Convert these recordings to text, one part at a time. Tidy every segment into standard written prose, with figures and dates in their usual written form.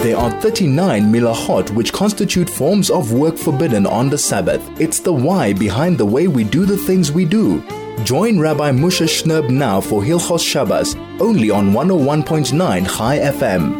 There are 39 milachot which constitute forms of work forbidden on the Sabbath. It's the why behind the way we do the things we do. Join Rabbi Moshe Shnerb now for Hilchos Shabbos, only on 101.9 Chai FM.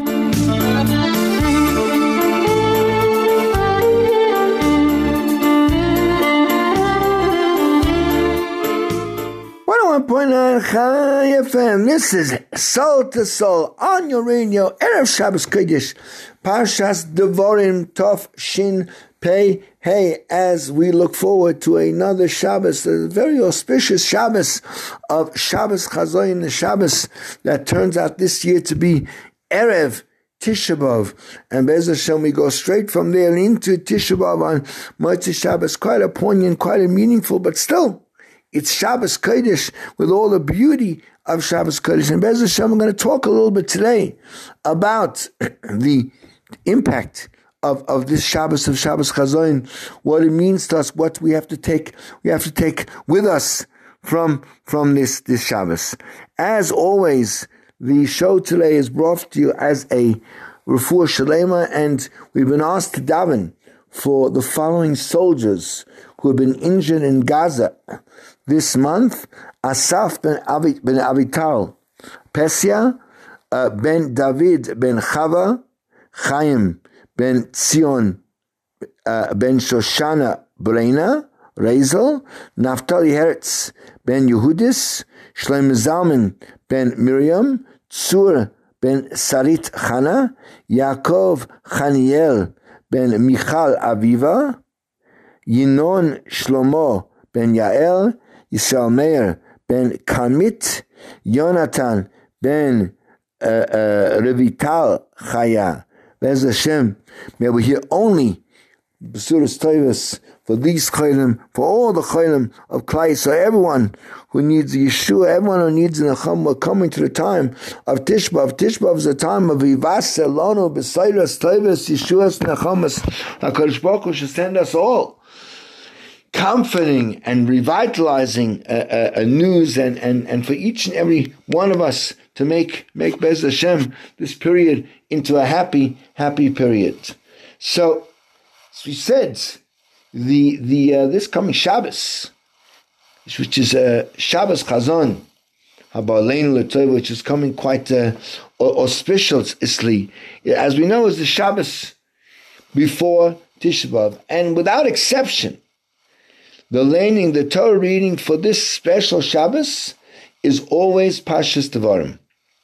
101.9 Chai FM. This is Soul to Soul on your radio. Erev Shabbos Kodesh, Parshas Devarim Tov Shin Pei Hey. As we look forward to another Shabbos, a very auspicious Shabbos of Shabbos Chazoyin, the Shabbos that turns out this year to be Erev Tisha B'Av, and Be'ez Hashem we go straight from there into Tisha B'Av on Motzei Shabbos. Quite a poignant, quite a meaningful, but still, it's Shabbos Kodesh with all the beauty of Shabbos Kodesh. And Be'ez Hashem, we're going to talk a little bit today about the impact of this Shabbos of Shabbos Chazoyin, what it means to us, what we have to take with us from this Shabbos. As always, the show today is brought to you as a Refuah Shalema, and we've been asked to daven for the following soldiers who have been injured in Gaza this month: Asaf ben Avital, Pesia, ben David ben Chava, Chaim ben Tzion, ben Shoshana Breina, Rezel, Naftali Hertz ben Yehudis, Shlomo Zalman ben Miriam, Tzur ben Sarit Chana, Yaakov Chaniel ben Michal Aviva, Yinon Shlomo ben Yael, Yisrael Meir ben Karmit, Yonatan ben Revital Chaya. Be'ez Hashem, may we hear only Besuras Tovos for these Chaylim, for all the Chaylim of Klai, so everyone who needs Yeshua, everyone who needs Nacham, we're coming to the time of Tisha B'Av. Tisha B'Av is a time of Ivas Elonu, Besairas Tovos, Yeshua's Nachamas. HaKadosh Baruch Hu should send us all comforting and revitalizing news, and for each and every one of us to make Be'ez Hashem this period into a happy period. So, as we said, the this coming Shabbos, which is Shabbos Chazon, Habaleinu L'Tov, which is coming quite auspiciously, as we know, is the Shabbos before Tisha B'Av, and without exception, the Torah reading for this special Shabbos is always Parshas Devarim.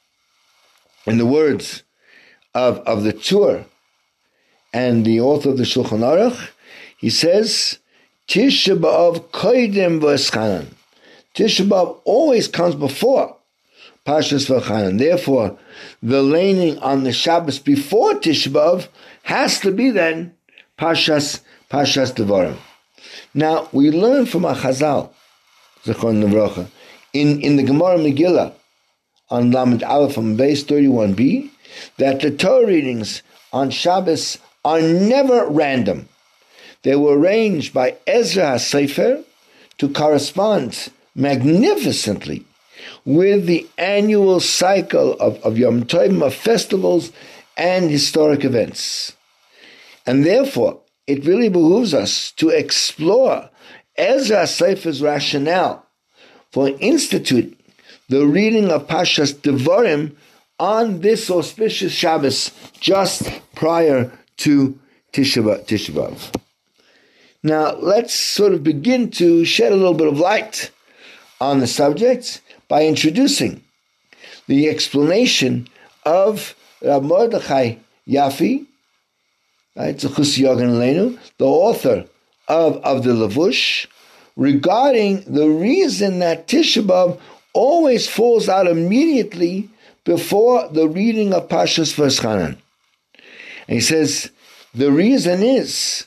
In the words of the Tur and the author of the Shulchan Aruch, he says, Tisha B'Av koidem v'eschanan. Tisha B'Av always comes before Parshas V'chanan. Therefore, the laning on the Shabbos before Tisha B'Av has to be then Parshas Devarim. Now, we learn from our Chazal, Zechron Nevrocha, in the Gemara Megillah, on Lamed Aleph from base 31b, that the Torah readings on Shabbos are never random. They were arranged by Ezra HaSefer to correspond magnificently with the annual cycle of Yom Tovim, of festivals and historic events. And therefore, it really behooves us to explore Ezra HaSefer's rationale for instituting the reading of Parshas Devarim on this auspicious Shabbos just prior to Tisha B'Av. Now, let's sort of begin to shed a little bit of light on the subject by introducing the explanation of Rav Mordechai Yafi, right, the author of the Levush, regarding the reason that Tisha B'Av always falls out immediately before the reading of Parshas V'eschanan. And he says, the reason is,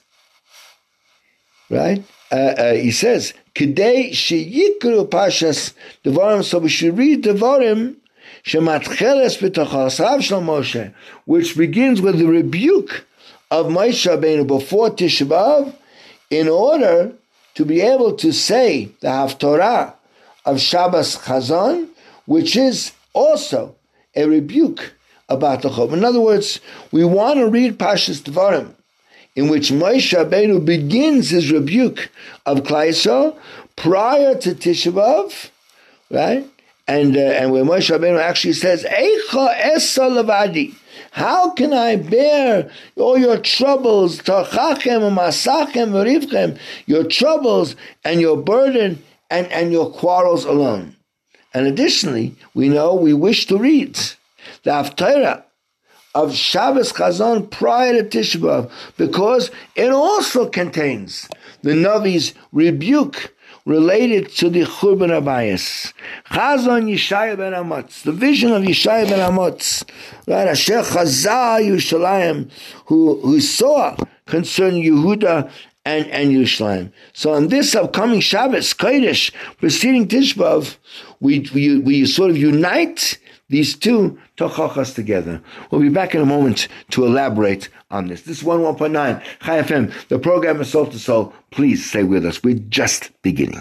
right, he says, Kedei sheyikru Parshas Devarim, so we should read Devarim, shematcheles b'tochasav shel Moshe, which begins with the rebuke of Moshe Rabbeinu before Tisha B'Av, in order to be able to say the Haftorah of Shabbos Chazon, which is also a rebuke about the Churban. In other words, we want to read Parshas Devarim, in which Moshe Rabbeinu begins his rebuke of Klal Yisrael prior to Tisha B'Av, right? And where Moshe Rabbeinu actually says, Eicha esa levadi, how can I bear all your troubles, tachachem u'masachem v'rivchem, your troubles and your burden and your quarrels alone? And additionally, we wish to read the Haftarah of Shabbos Chazon prior to Tisha B'Av, because it also contains the Navi's rebuke related to the Churban Abayis. Chazon Yeshaya ben Amoz, the vision of Yeshaya ben Amoz, right? Asher Chazah Yerushalayim, who saw concerning Yehuda and Yerushalayim. So on this upcoming Shabbos Kodesh preceding Tisha B'Av, we sort of unite these two tochachas together. We'll be back in a moment to elaborate on this. This is 101.9 Chai FM. The program is Soul to Soul. Please stay with us. We're just beginning.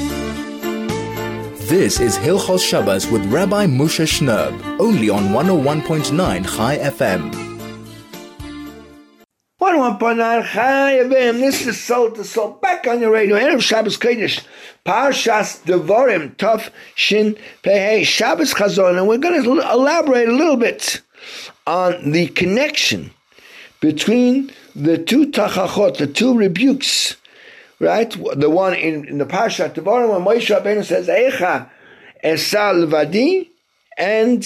This is Hilchos Shabbos with Rabbi Moshe Shnerb, only on 101.9 Chai FM. 101.9 Chai FM. This is Soul to Soul. Back on your radio. Erev Shabbos Kodesh. Parshas Devarim, Tov Shin Pei Shabbos Chazon, and we're going to elaborate a little bit on the connection between the two tachachot, the two rebukes, right? The one in the Parashat Devarim, when Moshe Rabbeinu says Eicha esa levadi, and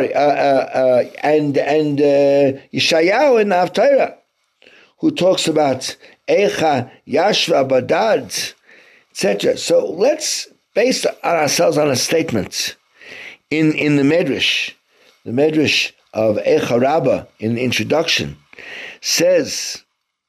Yeshayahu in the Haftarah, who talks about Eicha Yashva Badad, etc. So let's base ourselves on a statement in the Medrash of Eicha Rabbah in the introduction says,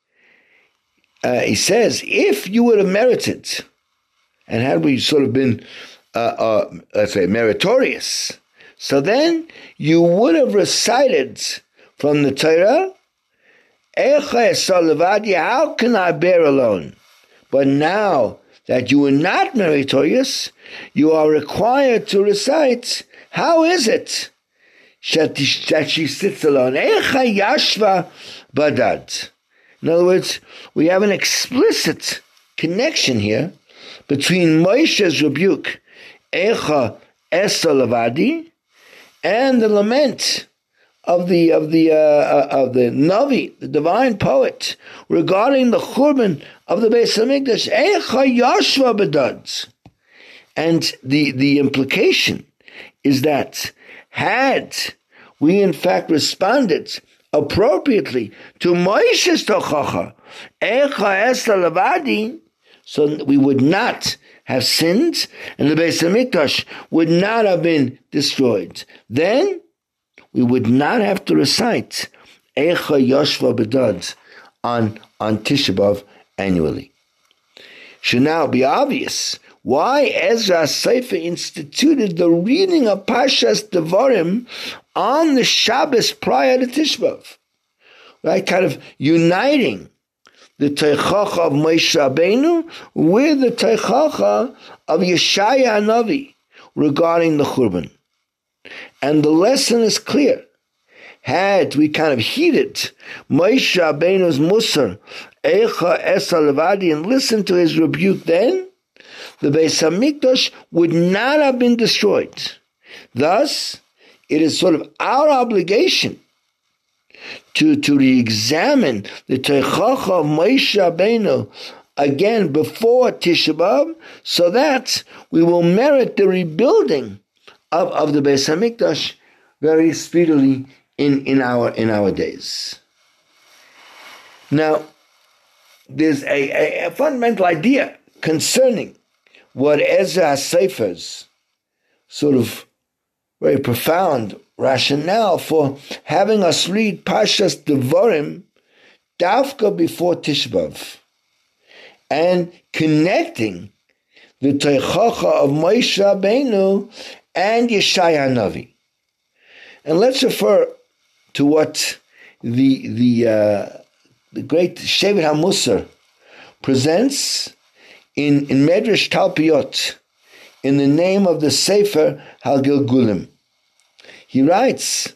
he says, if you would have merited, and had we sort of been, let's say, meritorious, so then you would have recited from the Torah, Eicha esa levadi, how can I bear alone? But now that you were not meritorious, you are required to recite, how is it that she sits alone? Eicha yashva badad. In other words, we have an explicit connection here between Moshe's rebuke, Eicha esa levadi, and the lament of the Navi, the divine poet, regarding the Churban of the Beis Hamikdash, Eicha Yashva Badad. And the implication is that had we in fact responded appropriately to Moshe's tochacha, Eicha esa levadi, so we would not have sinned, and the Beis Hamikdash would not have been destroyed. Then we would not have to recite Eicha Yashva Badad on Tisha B'Av annually. Should now be obvious why Ezra Sefer instituted the reading of Parshas Devarim on the Shabbos prior to Tisha B'Av, right? Kind of uniting the Teichacha of Moshe Rabbeinu with the Teichacha of Yeshaya Hanavi regarding the Churban. And the lesson is clear. Had we kind of heeded Moshe Rabbeinu's Musar, Eicha esa levadi, and listened to his rebuke then, the Beis Hamikdash would not have been destroyed. Thus, it is sort of our obligation to re-examine the Teichacha of Moshe Rabbeinu again before Tisha B'Av, so that we will merit the rebuilding of the Beis Hamikdash very speedily in our days. Now, there's a fundamental idea concerning what Ezra Sefer's sort of very profound rationale for having us read Parshas Devarim Dafka before Tisha B'Av and connecting the Teichacha of Moshe Rabbeinu and Yeshaya Hanavi. And let's refer to what the great Shevet HaMusar presents in Medrash Talpiot in the name of the Sefer Halgilgulim. He writes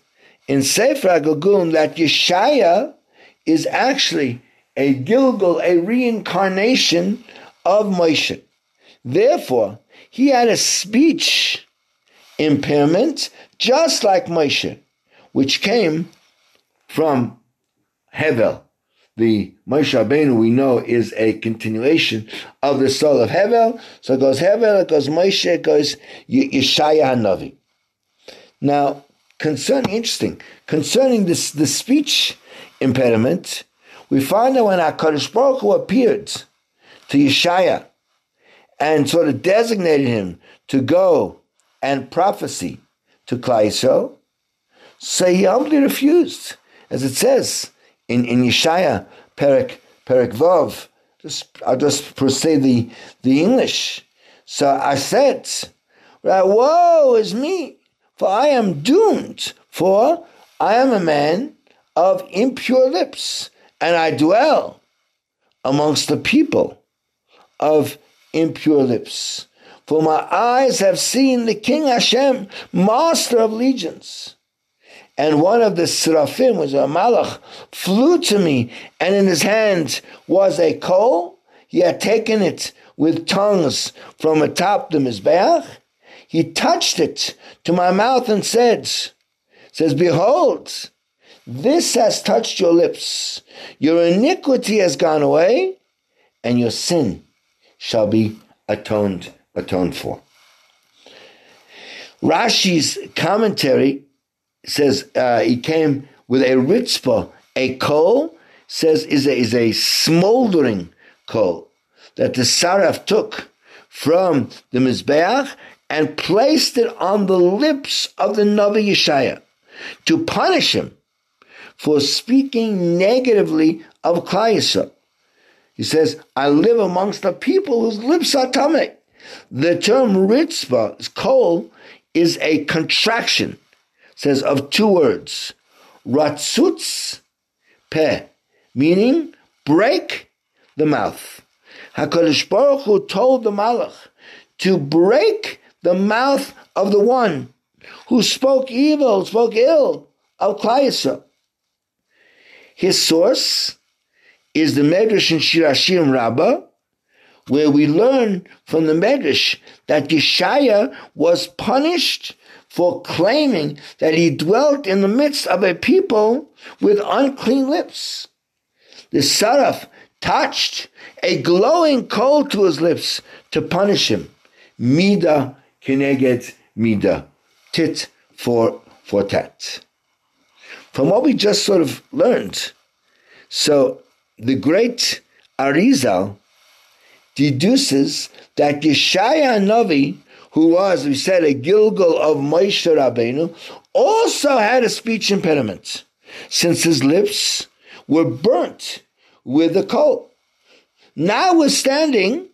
in Sefer HaGilgulim that Yeshaya is actually a Gilgul, a reincarnation of Moshe. Therefore, he had a speech impairment just like Moshe, which came from Hevel. The Moshe Rabbeinu we know is a continuation of the soul of Hevel. So it goes Hevel, it goes Moshe, it goes Yeshaya HaNavi. Now, concerning this the speech impediment, we find that when HaKadosh Baruch Hu appeared to Yeshaya and sort of designated him to go and prophesy to Klal Yisrael, so he humbly refused, as it says in Yeshaya Perek Vav. I'll just say the English. So I said, right, woe is me, for I am doomed, for I am a man of impure lips, and I dwell amongst the people of impure lips. For my eyes have seen the King Hashem, master of legions. And one of the seraphim, was a malach, flew to me, and in his hand was a coal. He had taken it with tongues from atop the mizbeach. He touched it to my mouth and says, behold, this has touched your lips. Your iniquity has gone away, and your sin shall be atoned for. Rashi's commentary says he came with a ritzpah, a coal, says is a smoldering coal that the Saraf took from the Mizbeach and placed it on the lips of the Navi Yeshaya to punish him for speaking negatively of Klal Yisrael. He says, I live amongst the people whose lips are tameh. The term ritzpah, coal, is a contraction, says, of two words, ratzutz peh, meaning break the mouth. HaKadosh Baruch Hu told the Malach to break the mouth of the one who spoke ill of Klal Yisrael. His source is the Medrash in Shir Hashirim Rabbah, where we learn from the Medrash that Yeshaya was punished for claiming that he dwelt in the midst of a people with unclean lips. The Saraf touched a glowing coal to his lips to punish him. Mida keneged mida, tit for tat. From what we just sort of learned, so the great Arizal deduces that Yeshaya Navi, who was, we said, a Gilgul of Moshe Rabbeinu, also had a speech impediment, since his lips were burnt with the coal. Notwithstanding,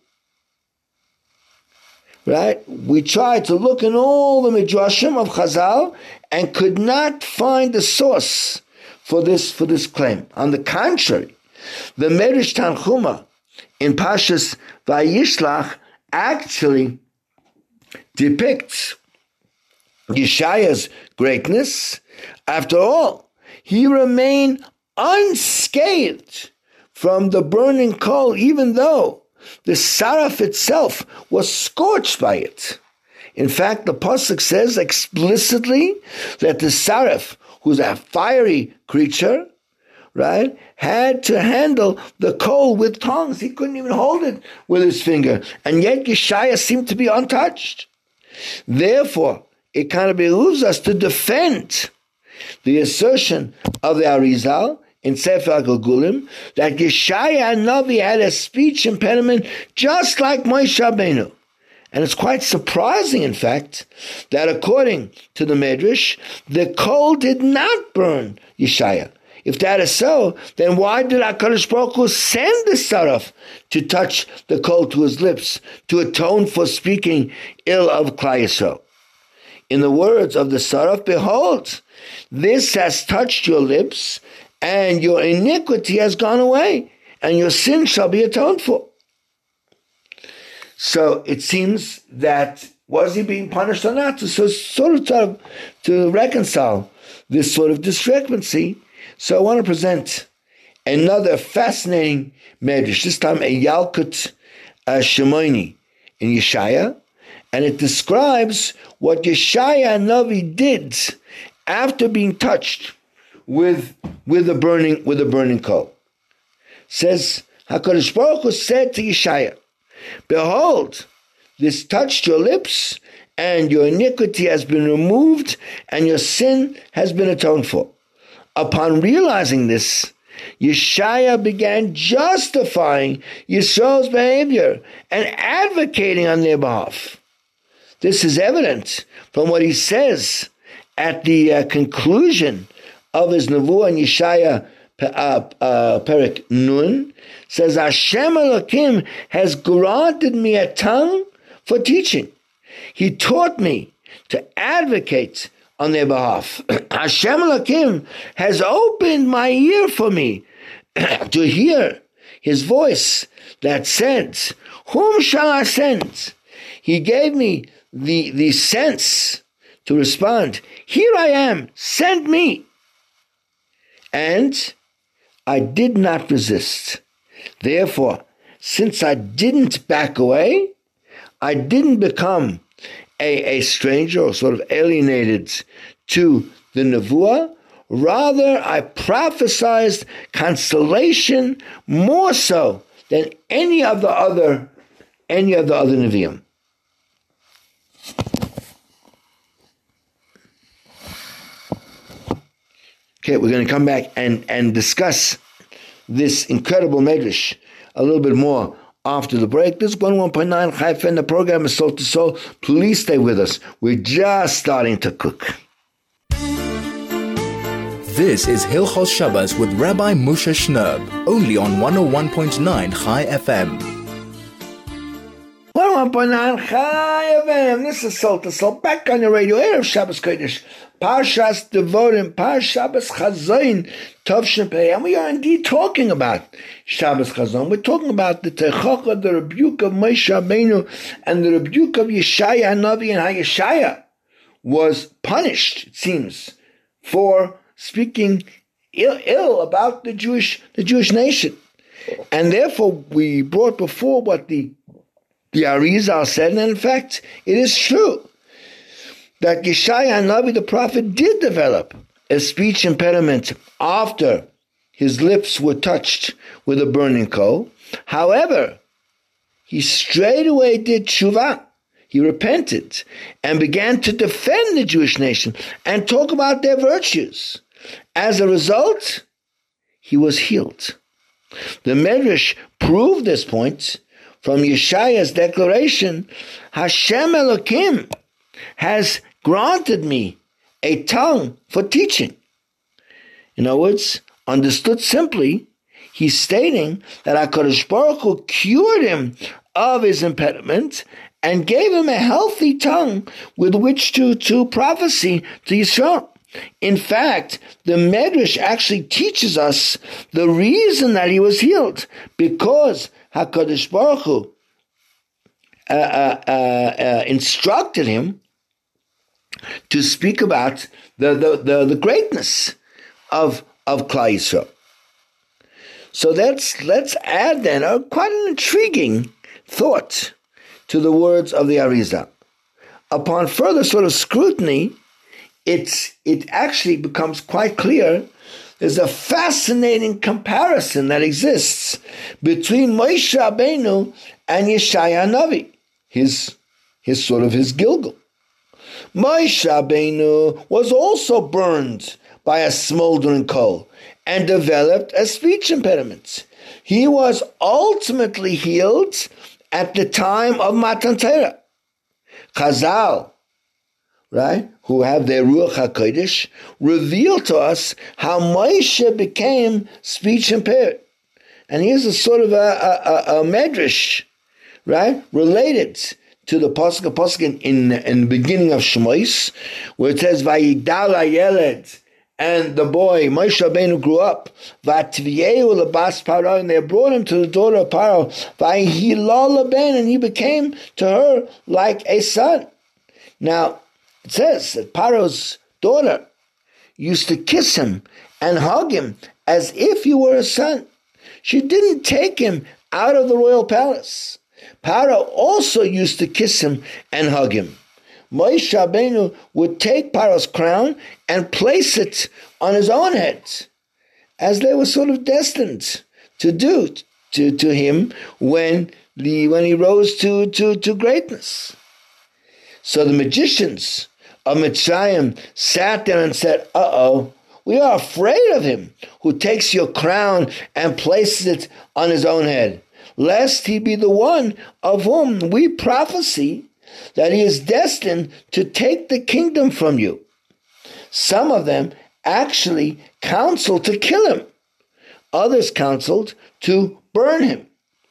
right, we tried to look in all the Midrashim of Chazal and could not find the source for this claim. On the contrary, the Medrash Tanchuma in Pashas Vayishlach actually depicts Yeshaya's greatness. After all, he remained unscathed from the burning coal, even though the Saraf itself was scorched by it. In fact, the Pasuk says explicitly that the Saraf, who's a fiery creature, right, had to handle the coal with tongs. He couldn't even hold it with his finger. And yet Yeshaya seemed to be untouched. Therefore, it kind of behooves us to defend the assertion of the Arizal in Sefer HaGilgulim that Yeshaya Navi had a speech impediment just like Moshe Rabbeinu. And it's quite surprising, in fact, that according to the Medrash, the coal did not burn Yeshaya. If that is so, then why did HaKadosh Baruch Hu send the Saraf to touch the coal to his lips to atone for speaking ill of Klal Yisrael? In the words of the Saraf, behold, this has touched your lips, and your iniquity has gone away, and your sin shall be atoned for. So it seems that, was he being punished or not? So sort of to reconcile this sort of discrepancy. So I want to present another fascinating medrash, this time a Yalkut Shimoni in Yeshaya, and it describes what Yeshaya Navi did after being touched with a burning coal. Says HaKadosh Baruch Hu said to Yeshaya, "Behold, this touched your lips, and your iniquity has been removed, and your sin has been atoned for." Upon realizing this, Yeshaya began justifying Yisrael's behavior and advocating on their behalf. This is evident from what he says at the conclusion of his Nevuah in Yeshaya Perek Nun. Says, Hashem Elokim has granted me a tongue for teaching. He taught me to advocate on their behalf. Hashem Elokim has opened my ear for me to hear his voice that said, "Whom shall I send?" He gave me the sense to respond, "Here I am, send me." And I did not resist. Therefore, since I didn't back away, I didn't become a stranger or sort of alienated to the Nevuah. Rather, I prophesied consolation more so than any of the other Nevi'im. Okay, we're going to come back and discuss this incredible medrash a little bit more after the break. This is 101.9 Chai FM. The program is Soul to Soul. Please stay with us. We're just starting to cook. This is Hilchos Shabbos with Rabbi Moshe Shnerb, only on 101.9 Chai FM. 101.9 Chai FM. This is Soul to Soul. Back on your radio. Erev Shabbos Kodesh. Parshas Devorim. Shabbos Chazayin. Tov Shepei. And we are indeed talking about Shabbos Chazon. We're talking about the Techacha, the rebuke of Moshe Rabbeinu, and the rebuke of Yeshaya Hanavi, and how Yeshaya was punished, it seems, for speaking ill about the Jewish nation. And therefore, we brought before what the Arizal said, and in fact, it is true that Yeshaya Hanavi, the prophet, did develop a speech impediment after his lips were touched with a burning coal. However, he straightway did tshuva. He repented and began to defend the Jewish nation and talk about their virtues. As a result, he was healed. The Medrash proved this point from Yeshaya's declaration, Hashem Elokim has granted me a tongue for teaching. In other words, understood simply, he's stating that HaKadosh Baruch Hu cured him of his impediment and gave him a healthy tongue with which to prophesy to Yisrael. In fact, the Medrash actually teaches us the reason that he was healed, because HaKadosh Baruch Hu instructed him to speak about the greatness of Klal Yisrael. So let's add then quite an intriguing thought to the words of the Arizal. Upon further sort of scrutiny, it actually becomes quite clear there's a fascinating comparison that exists between Moshe Rabbeinu and Yeshaya Hanavi, his Gilgal. Moshe Rabbeinu was also burned by a smoldering coal and developed a speech impediment. He was ultimately healed at the time of Matan Torah. Chazal, right, who have their Ruach HaKodesh, reveal to us how Moshe became speech impaired. And here's a sort of a medrash, right, related to the Pasuk in the beginning of Shemos, where it says, Vayigdal HaYeled, and the boy, Moshe Rabbeinu, grew up, V'atviyeu lebas Paro, and they brought him to the daughter of Paro, V'yihilal leben, and he became to her like a son. Now, it says that Paro's daughter, used to kiss him and hug him as if he were a son. She didn't take him out of the royal palace. Paro also used to kiss him and hug him. Moshe Rabbeinu would take Paro's crown and place it on his own head, as they were sort of destined to do to him when he rose to greatness. So the magicians of Mitzrayim sat there and said, we are afraid of him who takes your crown and places it on his own head, lest he be the one of whom we prophesy that he is destined to take the kingdom from you. Some of them actually counseled to kill him. Others counseled to burn him.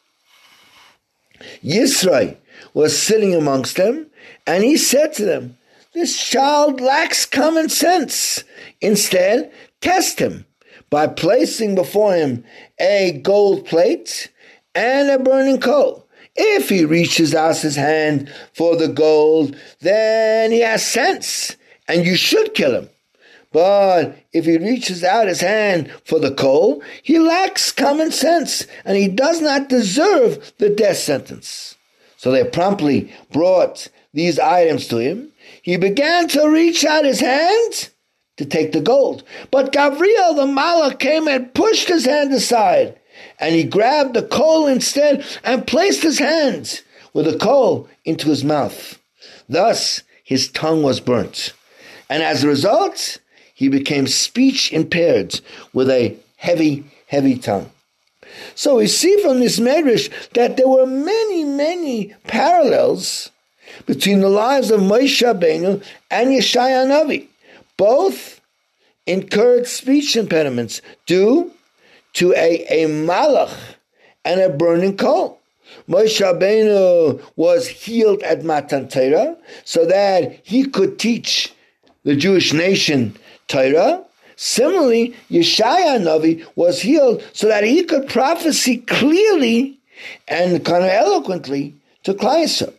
Yisro was sitting amongst them, and he said to them, this child lacks common sense. Instead, test him by placing before him a gold plate and a burning coal. If he reaches out his hand for the gold, then he has sense, and you should kill him. But if he reaches out his hand for the coal, he lacks common sense, and he does not deserve the death sentence. So they promptly brought these items to him. He began to reach out his hand to take the gold. But Gabriel the Malach came and pushed his hand aside, and he grabbed the coal instead and placed his hand with the coal into his mouth. Thus, his tongue was burnt. And as a result, he became speech impaired with a heavy, heavy tongue. So we see from this medrash that there were many, many parallels between the lives of Moshe Rabbeinu and Yeshaya Navi. Both incurred speech impediments due to a malach and a burning coal. Moshe Rabbeinu was healed at Matan Torah so that he could teach the Jewish nation Torah. Similarly, Yeshaya Navi was healed so that he could prophesy clearly and kind of eloquently to Klal Yisrael.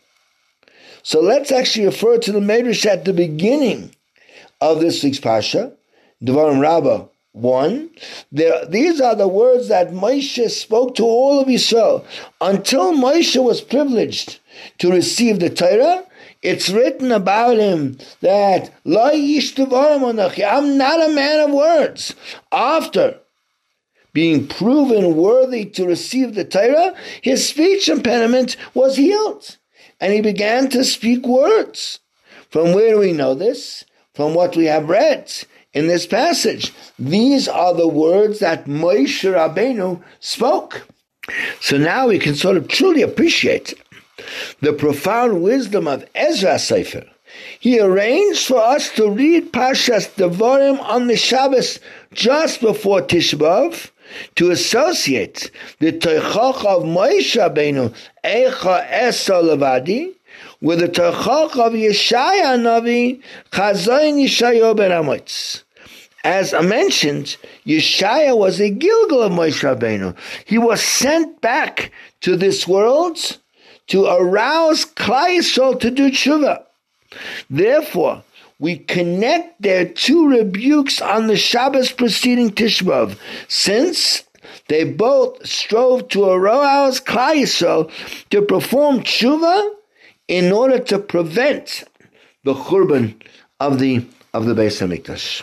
So let's actually refer to the Medrash at the beginning of this week's Pasha, Devarim Rabbah 1. These are the words that Moshe spoke to all of Yisrael. Until Moshe was privileged to receive the Torah, it's written about him that Lo ish devarim anachi, I'm not a man of words. After being proven worthy to receive the Torah, his speech impediment was healed, and he began to speak words. From where do we know this? From what we have read in this passage. These are the words that Moshe Rabbeinu spoke. So now we can sort of truly appreciate the profound wisdom of Ezra Sefer. He arranged for us to read Parshas Devarim on the Shabbos just before Tisha B'Av to associate the Tochach of Moshe Rabbeinu, Eicha Esa Levadi, with the Tochach of Yeshaya Navi, Chazayin Yeshayahu ben Amoitz. As I mentioned, Yeshaya was a Gilgal of Moshe Rabbeinu. He was sent back to this world to arouse Klal Yisrael to do tshuva. Therefore, we connect their two rebukes on the Shabbos preceding Tisha B'Av, since they both strove to arouse Klal Yisrael to perform tshuva in order to prevent the churban of the Beis Hamikdash.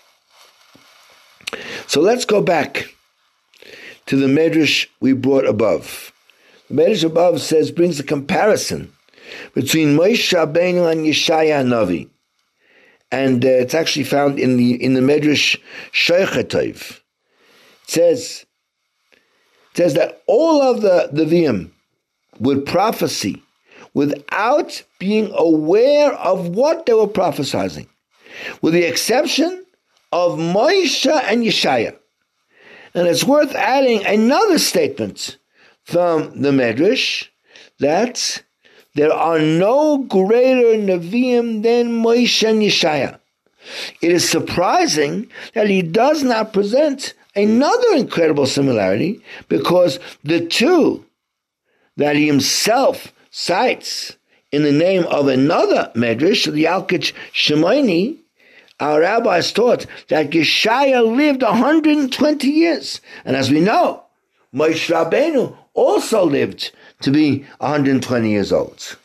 So let's go back to the medrash we brought above. The medrash above brings a comparison between Moshe Rabbeinu and Yeshaya Navi, and it's actually found in the medrash Shoichetov. It says that all of the Nevi'im would prophesy without being aware of what they were prophesying, with the exception of Moshe and Yeshaya. And it's worth adding another statement from the Medrash, that there are no greater Nevi'im than Moshe and Yeshaya. It is surprising that he does not present another incredible similarity, because the two that he himself cites in the name of another Medrash, the Yalkut Shimoni, our rabbis taught that Yeshaya lived 120 years. And as we know, Moshe Rabbeinu also lived to be 120 years old.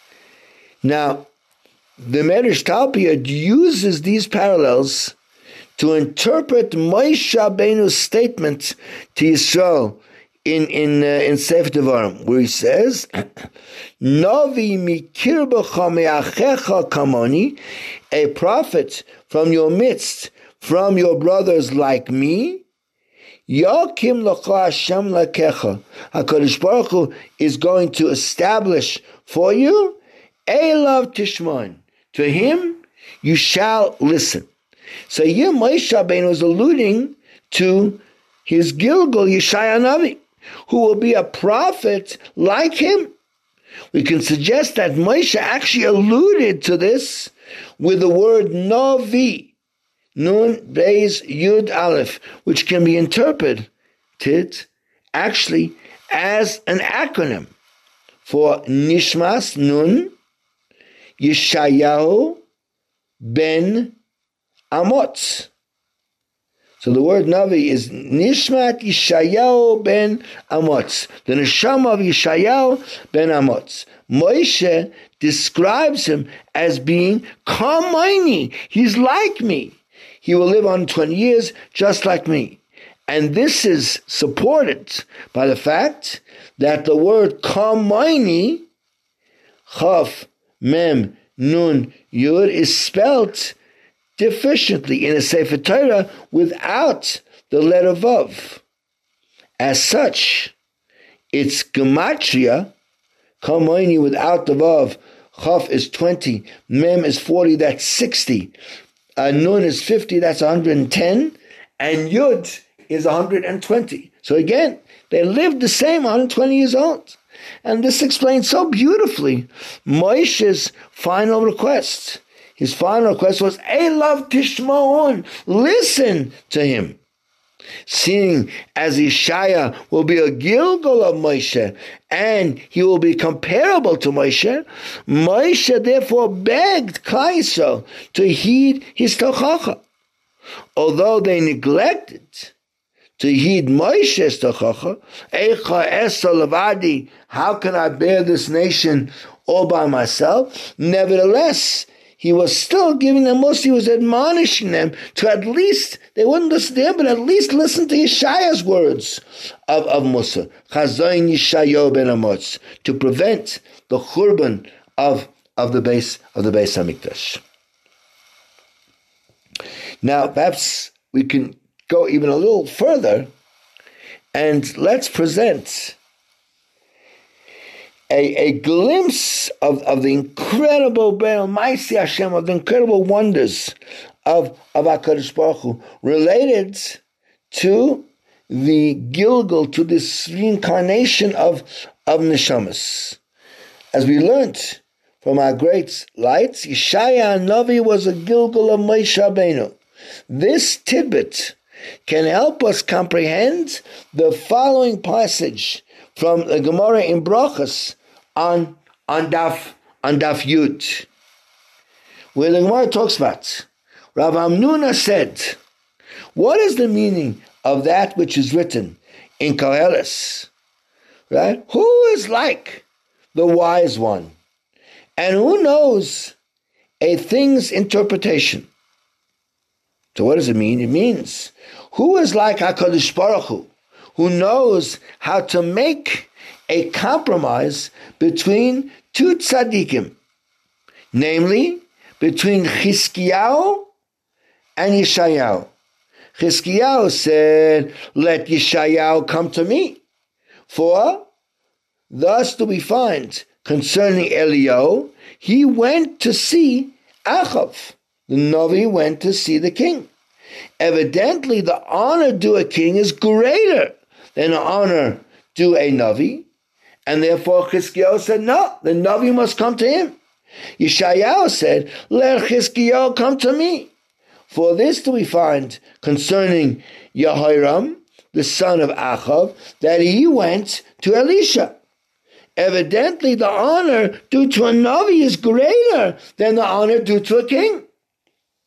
Now, the Medrash Talpiot uses these parallels to interpret Moshe Rabbeinu's statement to Yisrael in Sefer Devarim, where he says, Novi mikirbecha me'achecha kamoni, a prophet from your midst, from your brothers like me, Yakim l'cha Hashem lakecha. HaKadosh Baruch Hu is going to establish for you Elav Tishmon. To him you shall listen. So here Moshe Rabbeinu is alluding to his Gilgal Yeshaya Navi, who will be a prophet like him. We can suggest that Moshe actually alluded to this with the word Novi, Nun Beis Yud Aleph, which can be interpreted actually as an acronym for Nishmas Nun Yeshayahu ben Amotz. So the word Navi is Nishmat Yeshayahu ben Amotz, the neshama of Yeshayahu ben Amotz. Moshe describes him as being Kamaini. He's like me. He will live on 20 years just like me. And this is supported by the fact that the word Kamaini, Chaf, Mem, Nun, Yud, is spelt deficiently in a Sefer Torah without the letter Vav. As such, its gematria, Kamaini without the Vav, Chaf is 20, Mem is 40, that's 60, Nun is 50, that's 110, and Yud is 120. So again, they lived the same 120 years old. And this explains so beautifully Moshe's final request. His final request was, Elav Tishma'un, listen to him. Seeing as Yeshaya will be a Gilgal of Moshe, and he will be comparable to Moshe, Moshe therefore begged Klal Yisrael to heed his tochacha. Although they neglected to heed Moshe's tochacha, Eicha Esa Levadi, how can I bear this nation all by myself? Nevertheless, he was still giving them most. He was admonishing them to at least, they wouldn't listen to him, but at least listen to Yeshaya's words of Musa. Chazayin Yeshayahu ben Amotz, to prevent the churban of the Beis Hamikdash. Now, perhaps we can go even a little further, and let's present a glimpse of the incredible Be'el Maisi Hashem, of the incredible wonders of HaKadosh Baruch Hu, related to the Gilgal, to this reincarnation of neshamas. As we learnt from our great lights, Yeshaya Navi was a Gilgal of Moshe Rabbeinu. This tidbit can help us comprehend the following passage from the Gemara in Brachos on Daf Yud, where the Gemara talks about Rav Hamnuna said, what is the meaning of that which is written in Koheles? Right? Who is like the wise one, and who knows a thing's interpretation? So what does it mean? It means, who is like HaKadosh Baruch Hu, who knows how to make a compromise between two tzaddikim, namely between Chizkiyahu and Yeshayahu. Chizkiyahu said, let Yeshayahu come to me, for thus do we find concerning Eliyahu, he went to see Achav. The Navi went to see the king. Evidently, the honor due a king is greater than the honor due a Navi, and therefore Chizkiyahu said, no, the Navi must come to him. Yeshayahu said, let Chizkiyahu come to me. For this do we find concerning Yehoram, the son of Achav, that he went to Elisha. Evidently, the honor due to a Navi is greater than the honor due to a king.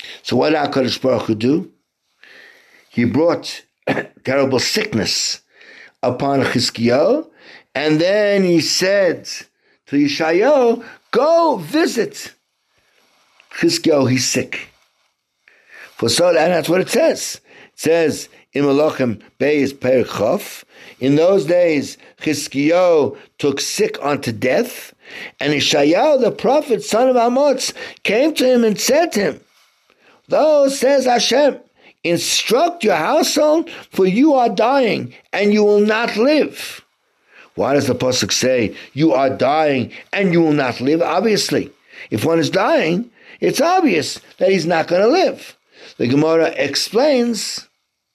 So what did HaKadosh Baruch Hu do? He brought terrible sickness upon Chizkiyahu, and then he said to Yeshayahu, go visit Chizkiyahu, he's sick. For so that's what it says. It says in Malachim Beis Perek Chof, in those days Chizkiyahu took sick unto death, and Yeshayahu the prophet, son of Amoz, came to him and said to him, thus says Hashem, instruct your household, for you are dying, and you will not live. Why does the pasuk say, you are dying, and you will not live? Obviously, if one is dying, it's obvious that he's not going to live. The Gemara explains,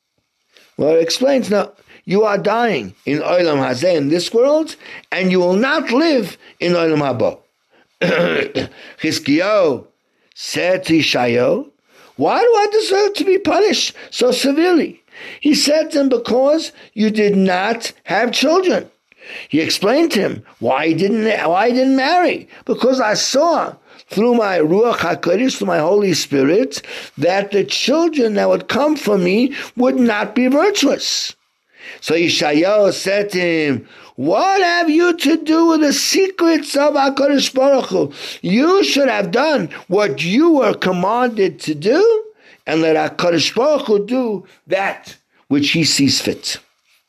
no, you are dying in Olam Hazeh, in this world, and you will not live in Olam Haba. Chizkiyahu said to Yeshayahu, why do I deserve to be punished so severely? He said to him, because you did not have children. He explained to him why he didn't marry. Because I saw through my Ruach HaKodesh, through my Holy Spirit, that the children that would come from me would not be virtuous. So Yeshayahu said to him, what have you to do with the secrets of HaKadosh Baruch Hu? You should have done what you were commanded to do, and let HaKadosh Baruch Hu do that which he sees fit.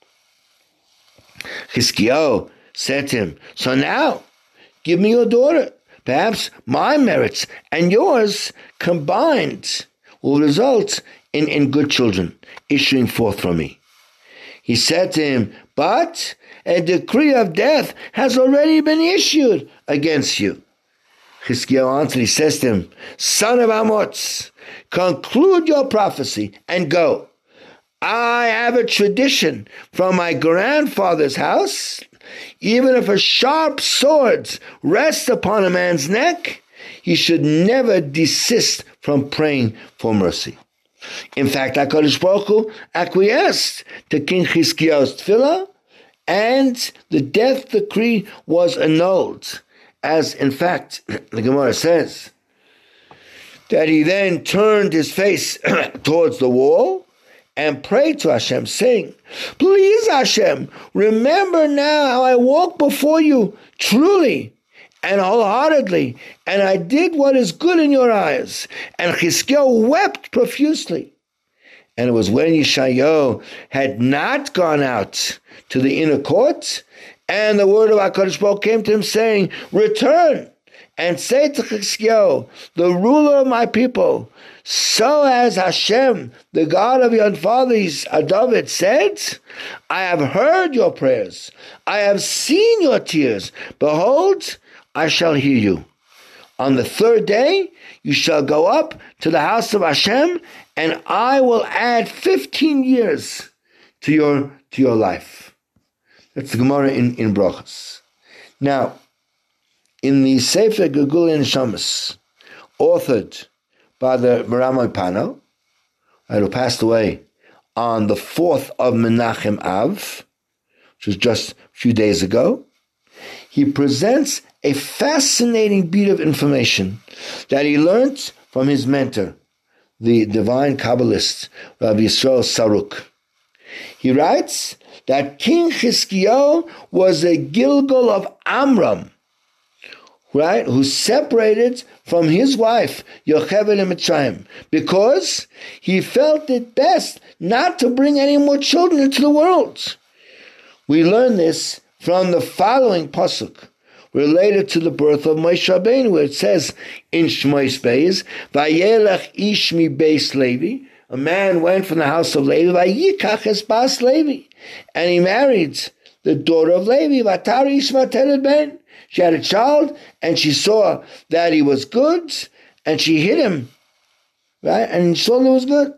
Chizkiyahu said to him, so now, give me your daughter. Perhaps my merits and yours combined will result in good children issuing forth from me. He said to him, but a decree of death has already been issued against you. Chizkiyahu answered, he says to him, son of Amoz, conclude your prophecy and go. I have a tradition from my grandfather's house. Even if a sharp sword rests upon a man's neck, he should never desist from praying for mercy. In fact, HaKadosh Baruch Hu acquiesced to King Chizkiyahu's tefillah, and the death decree was annulled. As, in fact, the Gemara says, that he then turned his face towards the wall and prayed to Hashem, saying, please Hashem, remember now how I walked before you truly and wholeheartedly, and I did what is good in your eyes. And Chizkiyahu wept profusely. And it was when Yeshayahu had not gone out to the inner court, and the word of HaKadosh Baruch Hu came to him saying, return and say to Chizkiyahu, the ruler of my people, so as Hashem, the God of your fathers, David, said, I have heard your prayers, I have seen your tears, behold, I shall hear you. On the third day, you shall go up to the house of Hashem, and I will add 15 years to your life. That's the Gemara in Brachos. Now, in the Sefer Gilgulei Neshamas, authored by the Maram Pano, who passed away on the 4th of Menachem Av, which was just a few days ago, he presents a fascinating bit of information that he learned from his mentor, the divine Kabbalist, Rabbi Yisrael Saruk. He writes that King Chizkiyahu was a Gilgal of Amram, right, who separated from his wife, Yocheved in Mitzrayim, because he felt it best not to bring any more children into the world. We learn this from the following pasuk, related to the birth of Moshe Rabbeinu, where it says in Shmos Beis, Vayelech ish mi beis Levi, a man went from the house of Levi, Vayikach es bas Levi, and he married the daughter of Levi, Vatari Ishmael ben. She had a child, and she saw that he was good, and she hid him, right? And she saw that it was good.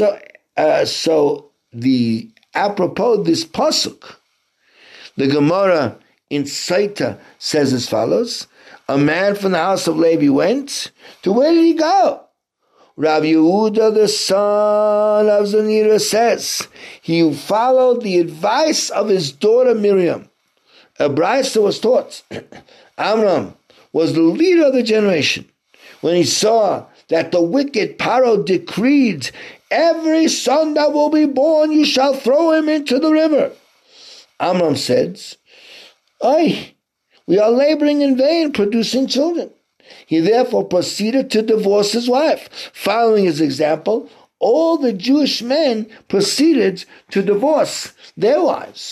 So the apropos this pasuk, the Gemara in Saita says as follows: a man from the house of Levi went to, where did he go? Rav Yehuda, the son of Zanira, says he followed the advice of his daughter Miriam. A brayso was taught. Amram was the leader of the generation. When he saw that the wicked Paro decreed, every son that will be born, you shall throw him into the river. Amram says, "Aye, we are laboring in vain, producing children." He therefore proceeded to divorce his wife. Following his example, all the Jewish men proceeded to divorce their wives.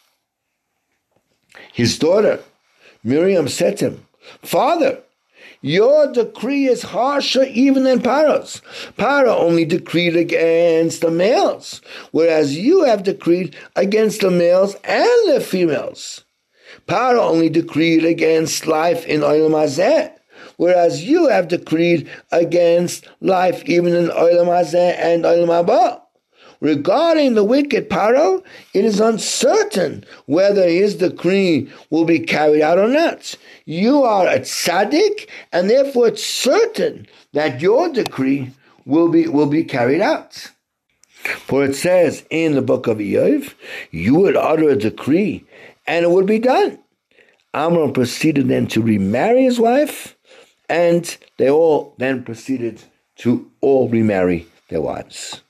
His daughter, Miriam, said to him, "Father, your decree is harsher even than Paro's. Paro only decreed against the males, whereas you have decreed against the males and the females. Paro only decreed against life in Olam Hazeh, whereas you have decreed against life even in Olam Hazeh and Olam Haba. Regarding the wicked Paro, it is uncertain whether his decree will be carried out or not. You are a tzaddik, and therefore it's certain that your decree will be carried out. For it says in the book of Iyov, you would utter a decree, and it would be done." Amram proceeded then to remarry his wife, and they all then proceeded to all remarry their wives.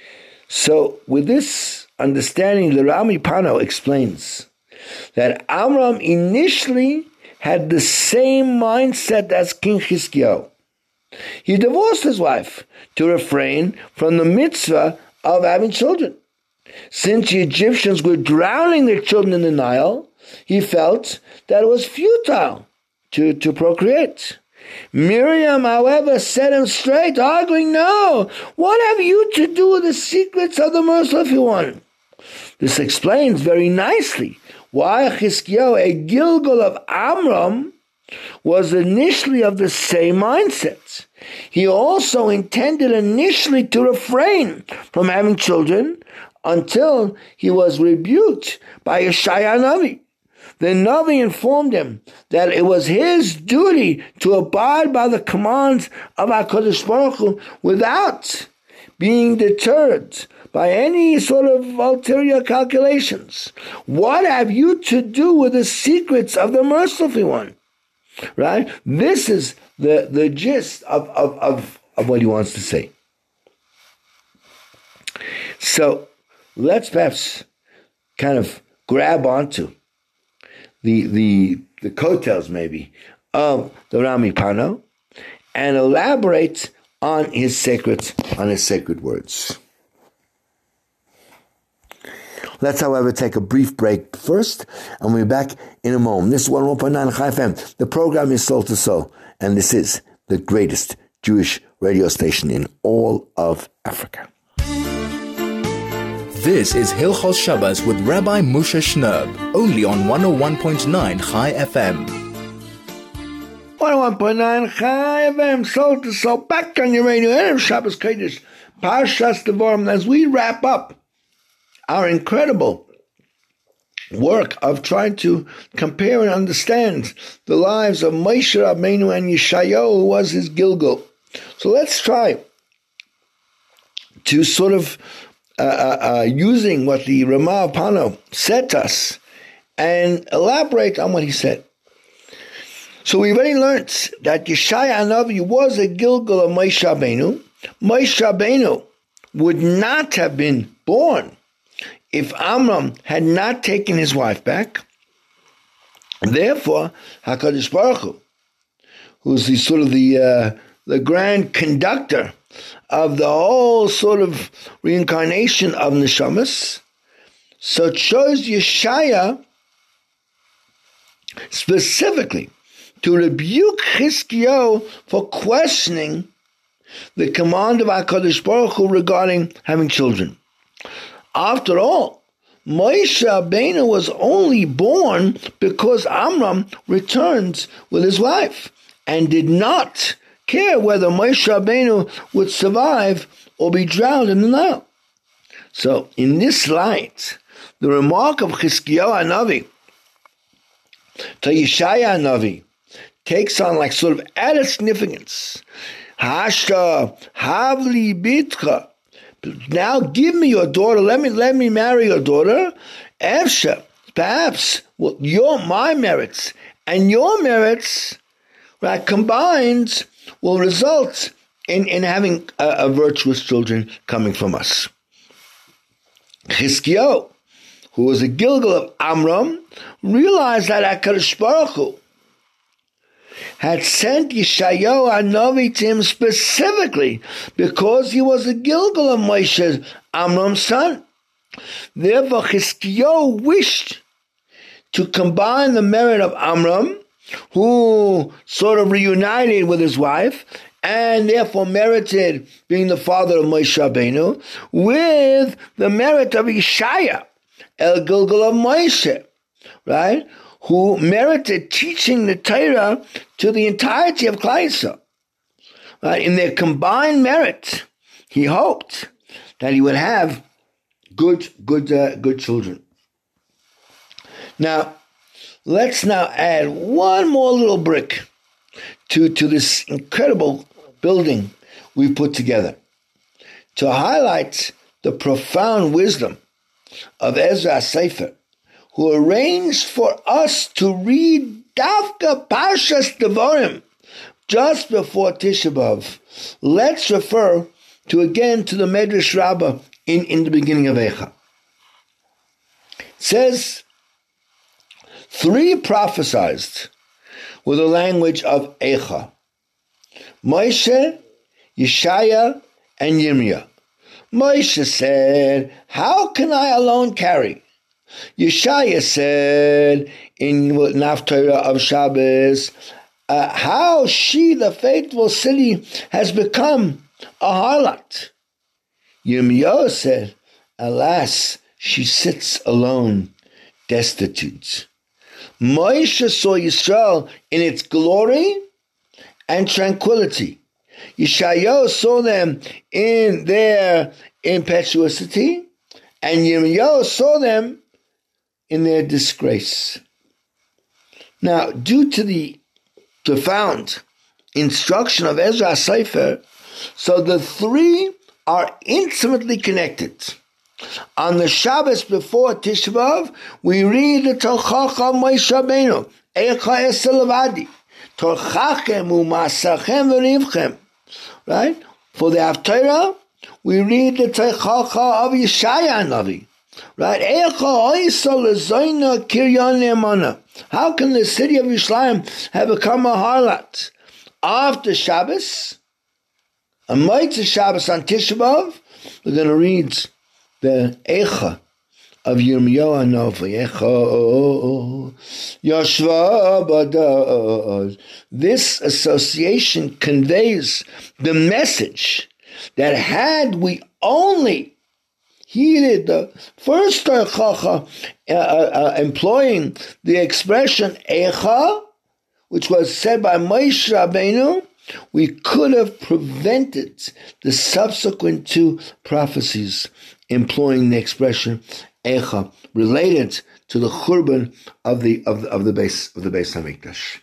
So with this understanding, the Rami Pano explains that Amram initially had the same mindset as King Chizkiyahu. He divorced his wife to refrain from the mitzvah of having children. Since the Egyptians were drowning their children in the Nile, he felt that it was futile to procreate. Miriam, however, set him straight, arguing, "No, what have you to do with the secrets of the Merciful One?" This explains very nicely why Chizkiyahu, a Gilgal of Amram, was initially of the same mindset. He also intended initially to refrain from having children until he was rebuked by Yeshaya Navi. The Navi informed him that it was his duty to abide by the commands of HaKadosh Baruch Hu without being deterred by any sort of ulterior calculations. What have you to do with the secrets of the Merciful One? Right? This is the gist of what he wants to say. So let's perhaps kind of grab onto the coattails maybe of the Rami Pano and elaborate on his sacred words. Let's, however, take a brief break first, and we'll be back in a moment. This is 101.9 Chai FM. The program is Soul to Soul, and this is the greatest Jewish radio station in all of Africa. This is Hilchos Shabbos with Rabbi Moshe Shnerb, only on 101.9 Chai FM. 101.9 Chai FM, Soul to Soul, back on your radio, Erev Shabbos Kodesh, Parshas Devarim, as we wrap up our incredible work of trying to compare and understand the lives of Moshe Rabbeinu and Yeshayahu, who was his Gilgal. So let's try to sort of using what the Ramah Pano said to us and elaborate on what he said. So we already learned that Yeshaya Hanavi was a Gilgal of Moshe Rabbeinu. Moshe Rabbeinu would not have been born if Amram had not taken his wife back. Therefore, HaKadosh Baruch Hu, who's the sort of the grand conductor of the whole sort of reincarnation of neshamas, so chose Yeshaya specifically to rebuke Chizkiyahu for questioning the command of HaKadosh Baruch Hu regarding having children. After all, Moshe Rabbeinu was only born because Amram returned with his wife and did not care whether Moshe Rabbeinu would survive or be drowned in the Nile. So, in this light, the remark of Chizkiyahu Hanavi to Yeshaya Hanavi takes on like sort of added significance. Hasha havli bitcha. Now give me your daughter. Let me marry your daughter. Efsha, perhaps my merits and your merits, right, combined will result in having a virtuous children coming from us. Chizkiyahu, who was a Gilgal of Amram, realized that HaKadosh Baruch Hu had sent Yeshayahu HaNavi to him specifically because he was a Gilgal of Moshe, Amram's son. Therefore, Chizkiyahu wished to combine the merit of Amram, who sort of reunited with his wife, and therefore merited being the father of Moshe Rabbeinu, with the merit of Yeshaya, El Gilgal of Moshe, right? Who merited teaching the Torah to the entirety of Klal Yisrael. Right? In their combined merit, he hoped that he would have good children. Now, let's now add one more little brick to this incredible building we put together to highlight the profound wisdom of Ezra HaSefer, who arranged for us to read Davka Parshas Devarim just before Tisha B'Av. Let's refer to the Medrash Rabbah in the beginning of Eicha. It says, 3 prophesied with the language of Eicha: Moshe, Yeshaya, and Yirmiyah. Moshe said, "How can I alone carry?" Yeshaya said in Naftorah of Shabbos, how she, the faithful city, has become a harlot. Yirmiyah said, alas, she sits alone, destitute. Moshe saw Yisrael in its glory and tranquility. Yeshayahu saw them in their impetuosity, and Yirmiyahu saw them in their disgrace. Now, due to the profound instruction of Ezra HaSefer, so the 3 are intimately connected. On the Shabbos before Tisha B'Av, we read the Torchacha of Moshe Rabbeinu, Eicha Eselavadi, Torchachem u'masachem v'rivchem. Right? For the Haftarah, we read the Torchacha of Yeshaya HaNavi. Right? Eicha Oisa lezoyna kiryan ne'emana. How can the city of Yerushalayim have become a harlot? After Shabbos, a Motzei Shabbos on Tisha B'Av, we're going to read the Eicha of Yirmiyahu HaNavi. Eicha Yashva Badad. This association conveys the message that had we only heeded the first Torchacha, employing the expression Eicha, which was said by Moshe Rabbeinu, we could have prevented the subsequent 2 prophecies employing the expression Eicha, related to the Churban of the Beis Hamikdash.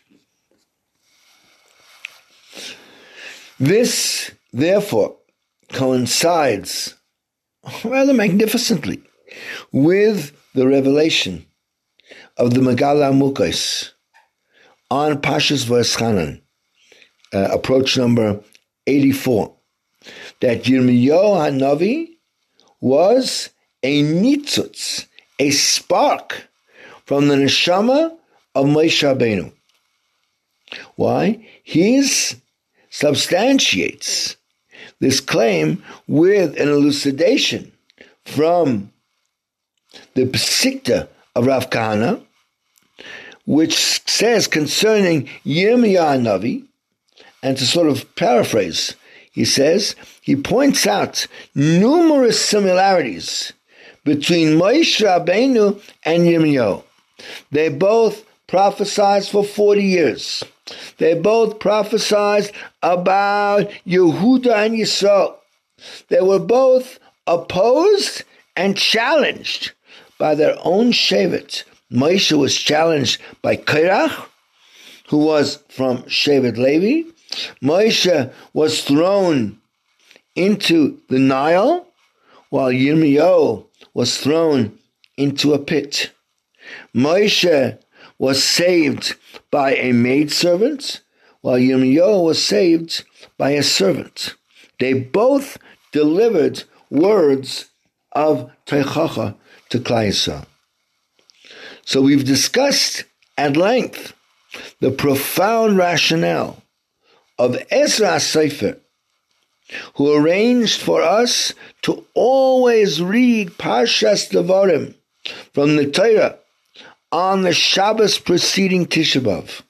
This, therefore, coincides rather magnificently with the revelation of the Megala Mukos on Pashas V'eschanan, approach number 84, that Yirmiyahu HaNavi was a nitzutz, a spark from the neshama of Moshe Rabbeinu. Why? He substantiates this claim with an elucidation from the Pesikta of Rav Kahana, which says concerning Yirmiyahu HaNavi, and to sort of paraphrase, he points out numerous similarities between Moshe Rabbeinu and Yirmiyahu. They both prophesied for 40 years. They both prophesied about Yehuda and Yisrael. They were both opposed and challenged by their own shevet. Moshe was challenged by Korach, who was from Shevet Levi. Moshe was thrown into the Nile, while Yirmiyahu was thrown into a pit. Moshe was saved by a maidservant, while Yirmiyahu was saved by a servant. They both delivered words of Teichacha to Klal Yisrael. So we've discussed at length the profound rationale of Ezra HaSofer, who arranged for us to always read Parshas Devarim from the Torah on the Shabbos preceding Tisha B'Av.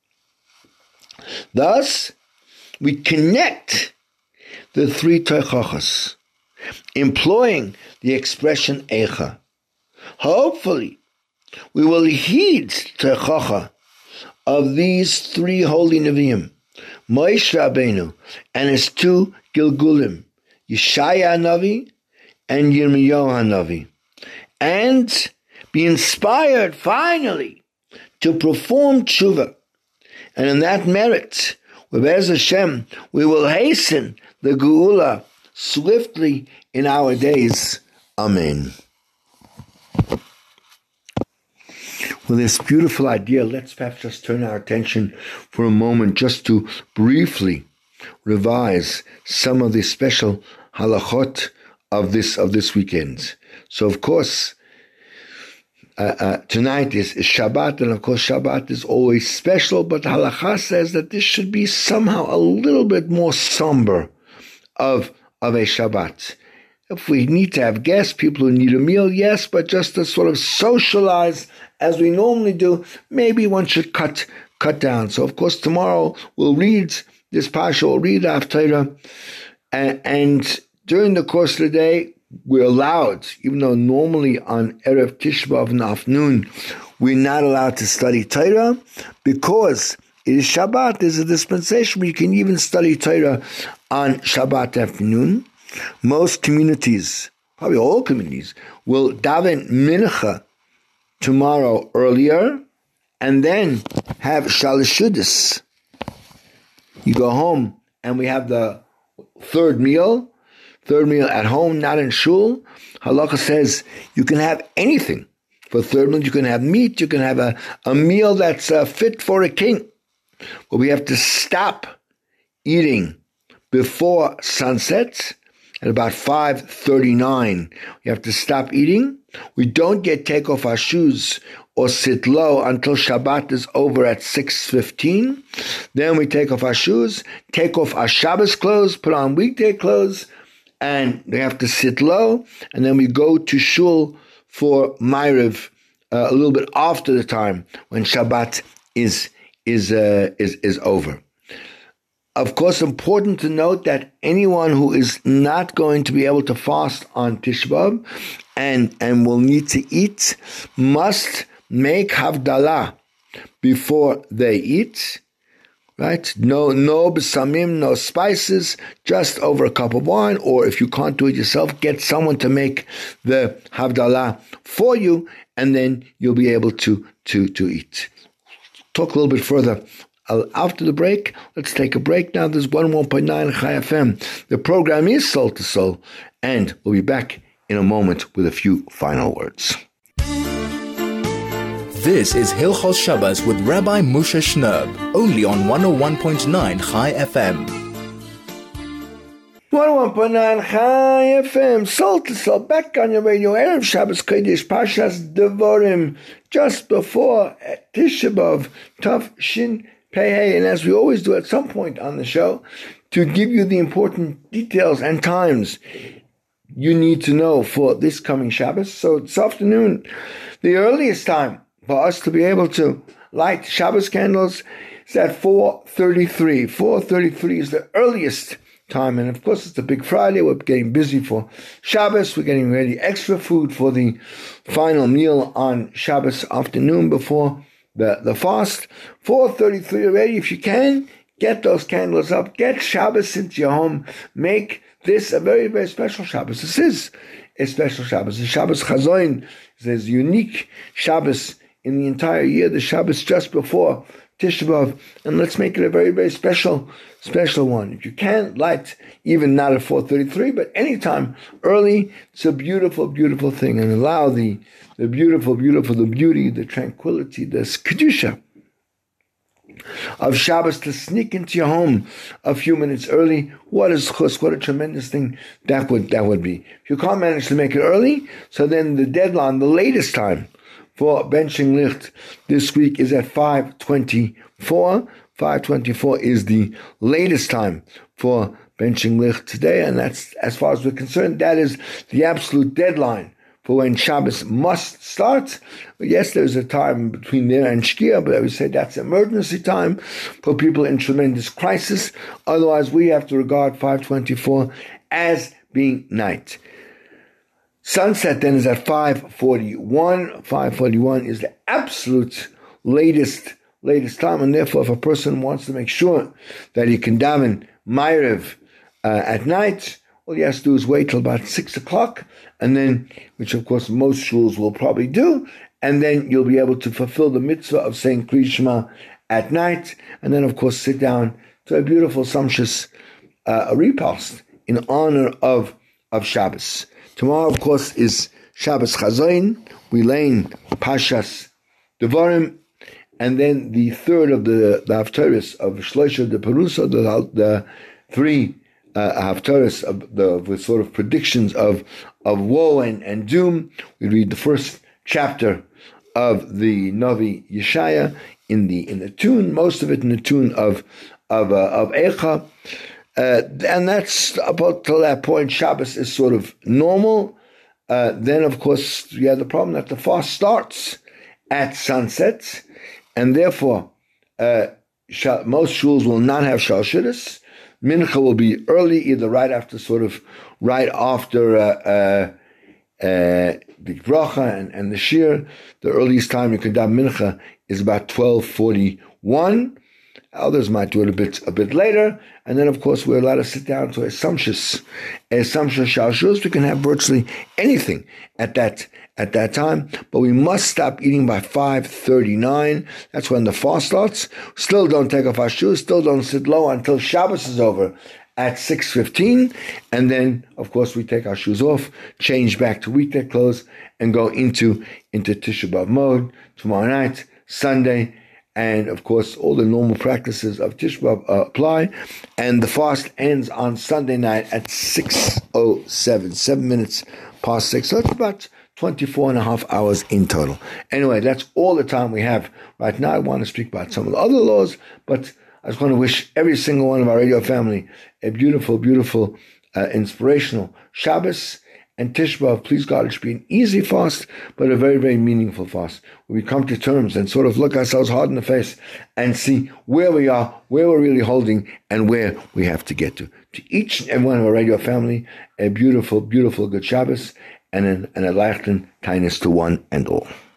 Thus, we connect the three Teichachas, employing the expression Eicha. Hopefully, we will heed Teichacha of these three holy Nevi'im, Moshe Rabbeinu and his two Gilgulim, Yeshaya HaNavi and Yirmiyahu HaNavi, and be inspired finally to perform tshuva. And in that merit, with Be'ez Hashem, we will hasten the Geula swiftly in our days. Amen. With this beautiful idea, let's perhaps just turn our attention for a moment just to briefly revise some of the special halachot of this weekend. So, of course, tonight is Shabbat, and of course Shabbat is always special, but halacha says that this should be somehow a little bit more somber of a Shabbat. If we need to have guests, people who need a meal, yes, but just to sort of socialize as we normally do, maybe one should cut down. So, of course, tomorrow we'll read this parsha, we'll read Haftarah, and during the course of the day, we're allowed, even though normally on Erev Tisha B'Av in the afternoon, we're not allowed to study Torah, because it is Shabbat. There's a dispensation where you can even study Torah on Shabbat afternoon. Most communities, probably all communities, will daven mincha tomorrow earlier, and then have shalashudis. You go home, and we have the third meal at home, not in shul. Halacha says you can have anything for third meal. You can have meat. You can have a meal that's fit for a king. But we have to stop eating before sunset. At about 5:39, we have to stop eating. We don't take off our shoes or sit low until Shabbat is over at 6:15. Then we take off our shoes, take off our Shabbos clothes, put on weekday clothes, and they have to sit low. And then we go to shul for Ma'ariv a little bit after the time when Shabbat is over. Of course, important to note that anyone who is not going to be able to fast on Tisha B'Av and will need to eat must make Havdalah before they eat, right? No besamim, no spices, just over a cup of wine, or if you can't do it yourself, get someone to make the Havdalah for you, and then you'll be able to eat. Talk a little bit further after the break. Let's take a break now. This is 101.9 Chai FM. The program is Soul to Soul, and we'll be back in a moment with a few final words. This is Hilchos Shabbos with Rabbi Moshe Shnerb, only on 101.9 Chai FM. 101.9 Chai FM, Soul to Soul, back on your radio, Erev Shabbos Kodesh, Parshas Devarim, just before Tisha B'Av, Tav Shin Pei Hey, and as we always do at some point on the show, to give you the important details and times you need to know for this coming Shabbos. So this afternoon, the earliest time for us to be able to light Shabbos candles is at 4:33. 4:33 is the earliest time, and of course it's a big Friday. We're getting busy for Shabbos. We're getting ready extra food for the final meal on Shabbos afternoon before the fast. 4:33 already. If you can, get those candles up. Get Shabbos into your home. Make this a very, very special Shabbos. This is a special Shabbos. The Shabbos Chazoin is a unique Shabbos in the entire year. The Shabbos just before Tisha B'Av, and let's make it a very, very special one. If you can, light even not at 4:33, but anytime early. It's a beautiful, beautiful thing, and allow the beautiful, the beauty, the tranquility, the kedusha of Shabbos to sneak into your home a few minutes early. What a tremendous thing that would be. If you can't manage to make it early, so then the deadline, the latest time for benching licht this week is at 5:24. 5:24 is the latest time for benching licht today, and that's, as far as we're concerned, that is the absolute deadline for when Shabbos must start. Yes, there's a time between there and Shkia, but I would say that's emergency time for people in tremendous crisis. Otherwise, we have to regard 5:24 as being night. Sunset then is at 5:41. 5:41 is the absolute latest time, and therefore, if a person wants to make sure that he can daven Ma'ariv at night, all he has to do is wait till about 6 o'clock, and then, which of course most shuls will probably do, and then you'll be able to fulfill the mitzvah of saying Kriya Shema at night, and then of course sit down to a beautiful sumptuous repast in honor of Shabbos. Tomorrow, of course, is Shabbos Chazayin. We learn Pashas Devarim, and then the third of the Haftarahs of Shloisha de Perusa, the three Haftarahs of the sort of predictions of woe and doom. We read the first chapter of the Navi Yeshaya in the tune, most of it in the tune of Eicha. And that's about till that point. Shabbos is sort of normal. Then, of course, you have the problem that the fast starts at sunset, and therefore, most shuls will not have Shalshidus. Mincha will be early, either right after the bracha and the shir. The earliest time you can daven mincha is about 12:41. Others might do it a bit later, and then of course we're allowed to sit down to a sumptuous shalshus. We can have virtually anything at that time, but we must stop eating by 5:39. That's when the fast starts. Still don't take off our shoes. Still don't sit low until Shabbos is over at 6:15, and then of course we take our shoes off, change back to weekday clothes, and go into Tisha B'Av mode tomorrow night, Sunday. And of course, all the normal practices of Tisha B'Av apply. And the fast ends on Sunday night at 6:07, 7 minutes past 6. So it's about 24 and a half hours in total. Anyway, that's all the time we have right now. I want to speak about some of the other laws, but I just want to wish every single one of our radio family a beautiful, beautiful, inspirational Shabbos. And Tisha B'Av, please God, it should be an easy fast, but a very, very meaningful fast, where we come to terms and sort of look ourselves hard in the face and see where we are, where we're really holding, and where we have to get to. To each and every one of our radio family, a beautiful, beautiful good Shabbos, and a leichten kindness to one and all.